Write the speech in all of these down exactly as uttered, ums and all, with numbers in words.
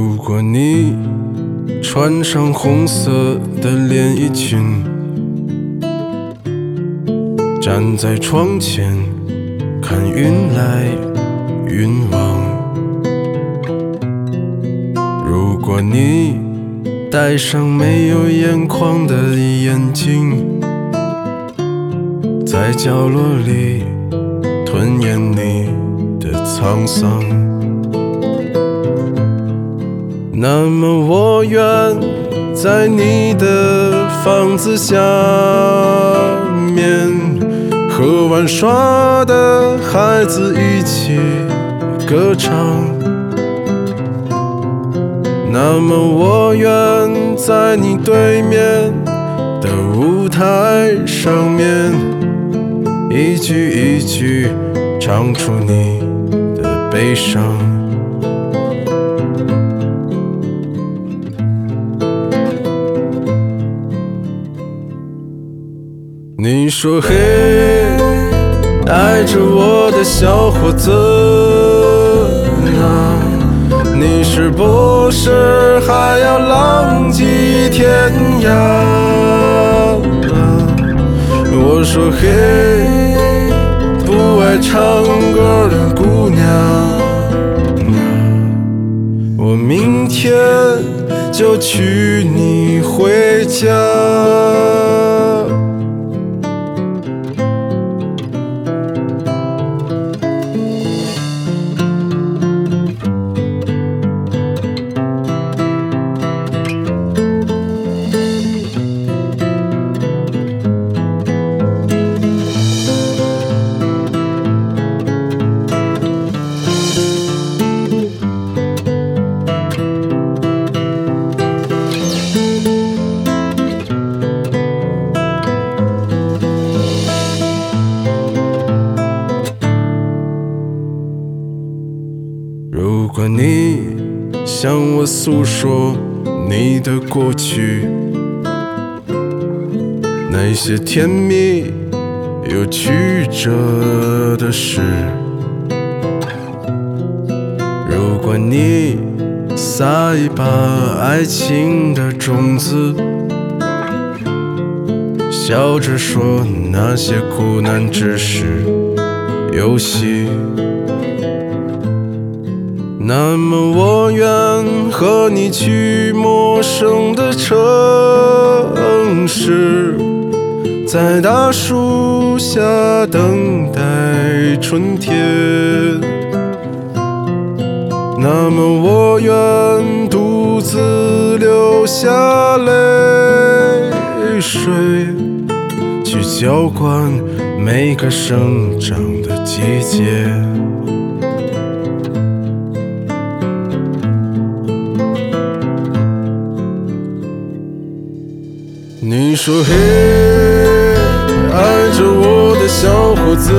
如果你穿上红色的连衣裙，站在窗前看云来云往，如果你戴上没有眼眶的眼镜，在角落里吞咽你的沧桑，那么我愿在你的房子下面，和玩耍的孩子一起歌唱，那么我愿在你对面的舞台上面，一句一句唱出你的悲伤。你说嘿，爱着我的小伙子啊，你是不是还要浪迹天涯啊？我说嘿，不爱唱歌的姑娘啊，我明天就娶你回家。如果你向我诉说你的过去，那些甜蜜又曲折的事，如果你撒一把爱情的种子，笑着说那些苦难只是游戏，那么我愿和你去陌生的城市，在大树下等待春天，那么我愿独自流下泪水，去浇灌每个生长的季节。你说嘿，爱着我的小伙子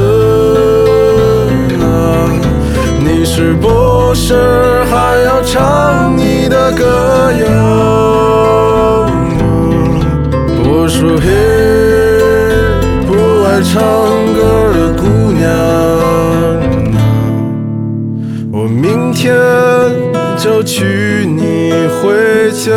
啊，你是不是还要唱你的歌谣啊？我说嘿，不爱唱歌的姑娘啊，我明天就娶你回家。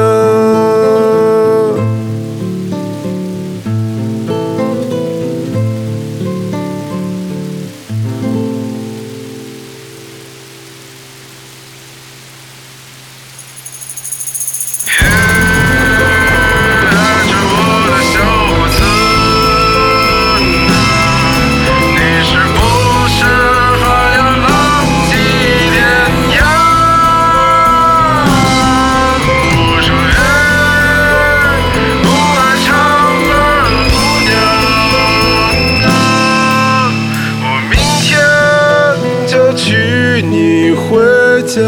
娶你回家。